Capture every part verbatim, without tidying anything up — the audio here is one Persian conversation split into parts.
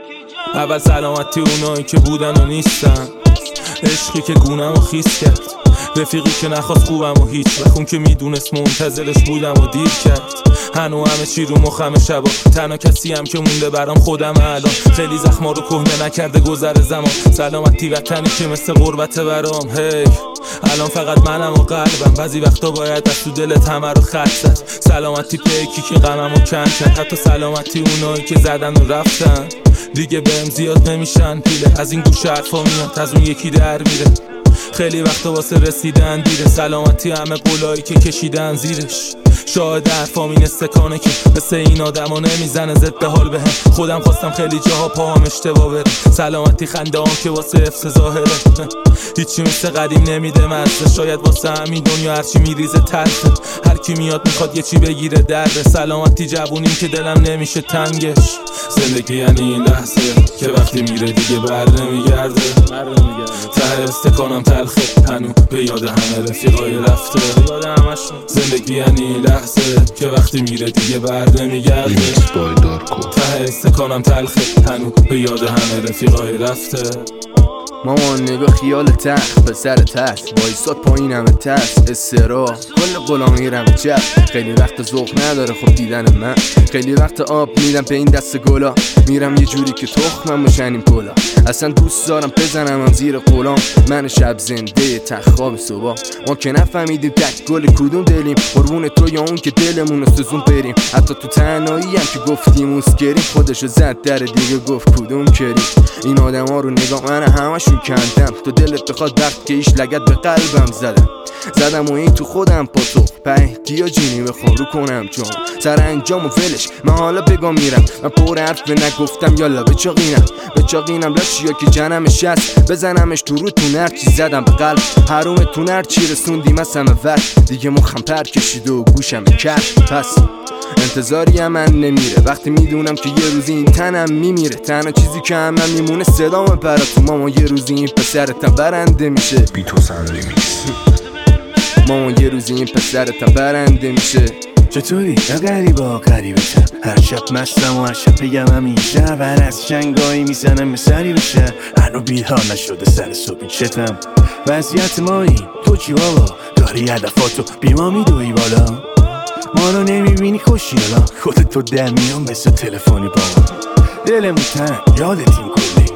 اول سلامتی اونایی که بودن و نیستن، عشقی که گونم و خیس کرد، رفیقی که نخواست خوبم و هیچ بخون که میدونست منتظرش بودم و دیر کرد. هنو همه چی رو مخم شبا، تنها کسی هم که مونده برام خودم الان. خیلی زخما رو کهنه نکرده گذر زمان، سلامتی وطنی که مثل غربت برام. هی الان فقط منم و قلبم، بعضی وقتا باید از تو دلت همه رو خط زد. سلامتی پیکی که غمم رو کم کرد، حتی سلامتی اونایی که زدن و رفتن دیگه بهم زیاد نمیشن پیله. از این گوش حرفا میاد، از اون یکی در میره. خیلی وقتا واسه رسیدن دیره، سلامتی همه قولایی که کشیدن زیرش. شاید حرفام این استکانه که مثل این آدما نمیزنه ضد حال بهم. خودم خواستم خیلی جاها پاهم اشتباه بره، سلامتی خنده هم که واسه حفظ ظاهره. هیچی مثل قدیم نمیده مزه، شاید واسه همین دنیا هرچی میریزه تلخه. هر کی میاد میخواد یه چی بگیره درده، سلامتی جوونیم که دلم نمیشه تنگش. زندگی یعنی این لحظه که وقتی میره دیگه بر نمیگرده. ته استکانم تلخه هنو به یاد همه رفیقای رفته. زندگی یعنی این لحظه که وقتی میره دیگه بر نمیگرده. ته استکانم تلخه هنو به یاد همه رفیقای رفته. مامان نگاه خیال تخت به سر تخت بایستاد پایین همه تست استرا کل غلامی رم چپ. خیلی وقت ذوق نداره خب دیدن من، خیلی وقت آب میدم به این دست گلا. میرم یه جوری که تخمم بشنیم کلا. اصلا دوست دارم بزنم هم زیر قولام. من شب زنده تخواب صبح، ما که نفهمیدیم تک گل کدوم دلیم. قربون تو یا اون که دلمون سوزون بریم. حتی تو تنهایی هم که گفتیم موسکریم، خودشو زد در دیگه گفت کدوم کریم. این آدم ها رو نگاه من همشون کندم. تو دلت بخواد وقت که ایش لگت به قلبم زدم زدم و این تو خودم پاتو پهدیا جینی بخوام رو کنم جام سر انجام و ولش. من حالا بگم میرم، من پر حرف به نگفتم یالا به چاقینم به چاقینم لاشیا که جنمش هست. بزنمش تو رو تو نرچی زدم به قلب حروم تو نرچی رسوندیم از همه وقت. دیگه مخم پر کشید و گوشم کرد پس انتظاری هم من نمیره. وقتی میدونم که یه روزی این تنم میمیره، تنها چیزی که هم من میمونه صدام پرا تو. ماما یه روزی این پسرتم برنده میشه. بی تو سندمیکس. ماما یه روزی این پسرتم برنده میشه. چطوری؟ یا غریبا غریبتم. هر شب مستم و هر شب بگم همیشه ور از شنگایی میزنم سری بشه. هنو بیدار نشده سر صبحی چتم. وضعیت ما این تو چی بابا؟ داری هدفاتو بی ما میدوی بالا. ما رو نمیبینی خوشیالا، خودت تو در میان مثل تلفنی بابا. دلمون تنگ یادتیم کلی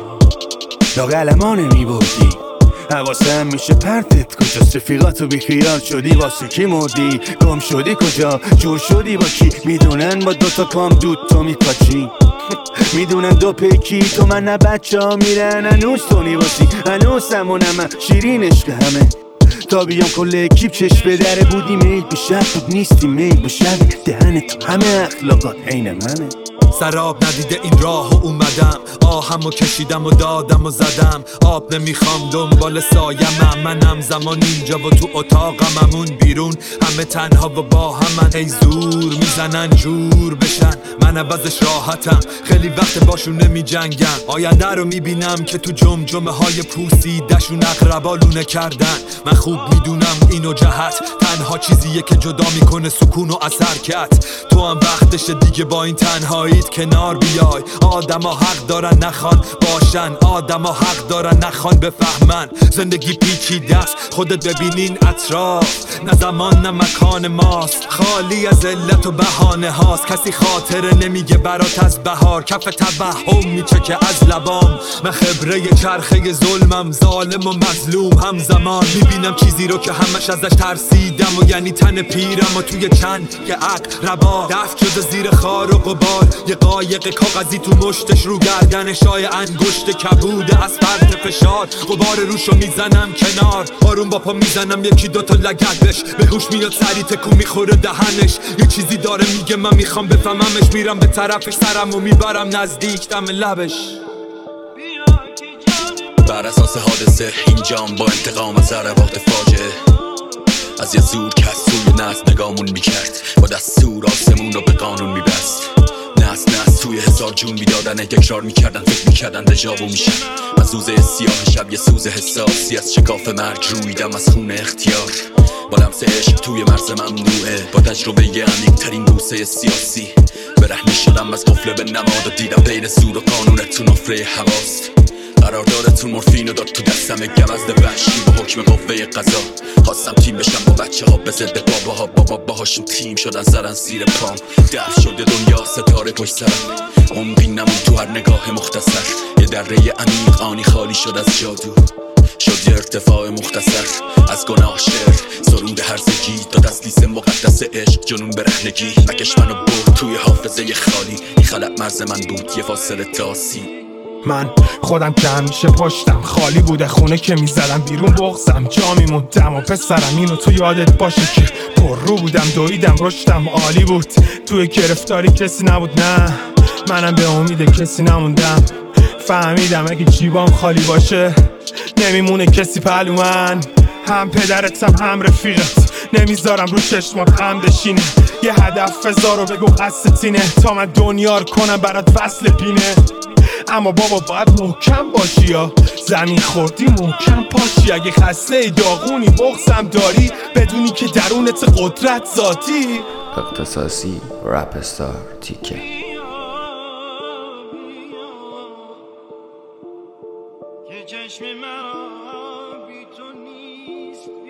لاغل ما نمیبردی. حواسم میشه پرتت کجاست، رفیقاتو بی خیال شدی واسه کی مردی. گم شدی کجا جور شدی با کی، میدونن با دوتا کام دود تو میپاچی. میدونن دو پیکی تو من نه بچه ها میرن هنوز تو نیواسی. هنوز همونم هم شیرین عشق همه تا بیام کل اکیب چش به دره بودی. میل به شب بود نیستی میل به شب دهن تو همه اخلاقات عین منه. سراب ندیده این راه و اومدم، آهم و کشیدم و دادم و زدم. آب نمیخوام دنبال سایمم، منم زمان اینجا و تو اتاقم همون بیرون. همه تنها و با همن ای زور میزنن جور بشن. من عوضش راحتم، خیلی وقت باشون نمی جنگم. آینده رو میبینم که تو جمجمه های پوسیدشون اقربا لونه کردن. من خوب میدونم اینو جهت تنها چیزیه که جدا میکنه سکون و اثر کت. تو هم وقتش دیگه با این تنهاییت کنار بیای. آدما حق دارن نخوان باشن، آدما حق دارن نخوان بفهمن. زندگی پیچیده است خودت ببینین اطراف، نه زمان نه مکان ماست. خالی از علت و بهانه هاست، کسی خاطره نمیگه برات از بهار. کف توهم میچکه از لبام، من خبره چرخه ظلمم. ظالم و مظلوم همزمان، میبینم چیزی رو که همش ازش ترسیدم. و یعنی تن پیرم و توی چند که عقربا رفت شده زیر خار و غبار. یه قایق کاغذی تو مشتش رو گردن شای انگشت کبوده از فرط فشار. غبار روشو میزنم کنار، آروم با پا میزنم یکی دوتا لگد بش. به هوش میاد سری تکون میخوره دهنش. یه چیزی داره میگه من میخوام بفهممش. میرم به طرفش سرم و میبرم نزدیک دم لبش. بر اساس حادثه اینجام با انتقام از هر وقت فاجعه. از یه زور کس توی نست نگامون میکرد، با دستور آسمون رو به قانون میبست. نست نست توی هزار جون میدادن، تکرار میکردن فکر میکردن دژاوو میشن. از روزه سیاه شب یه سوز حساسی از شکاف مرگ رویدم از خون اختیار. با لمس عشق توی مرز ممنوعه، با تجربه عمیق ترین بوسه سیاسی برهنه شدم از قفل به نماد و دیدم بین زور و قانونتون نفره هواست. قراردادتون مورفین رو داد تو دستم گوزد وحشی با حکم قوه قضا. خواستم تیم بشم با بچه ها به ضد باباها، بابا باهاشون تیم شدن زدن زیر پام. دفع شده دنیا ستاره پشت سرم، عمقی نمون تو هر نگاه مختصر. یه دره عمیق آنی خالی شد از جادو، شد یه ارتفاع مختصر از گناه شعر. سرود هرزگی داد از لیست مقدس عشق جنون برهنگی، مکش منو برد توی حافظه خالی. این خلق مرز من بود یه فاصله تاسی. من خودم که همیشه پشتم خالی بوده، خونه که میزدم بیرون بغزم جا میموندم و پسرم اینو تو یادت باشه که پر رو بودم، دویدم رشدم عالی بود. توی گرفتاری کسی نبود، نه منم به امید کسی نموندم. فهمیدم اگه جیبام خالی باشه نمیمونه کسی پهلو من. هم پدرتم هم رفیقت، نمیذارم رو چشمات هم بشینه. یه هدف بذار و بگو قصدت اینه تا من دنیا رو کنم برات وصل پینه. اما بابا باید محکم باشی یا زمین خوردی محکم پاشی. اگه خسته داغونی بغضم داری بدونی که درونت قدرت ذاتی. اختصاصی رپ استار تیکه. که چشم من بی تو نیست.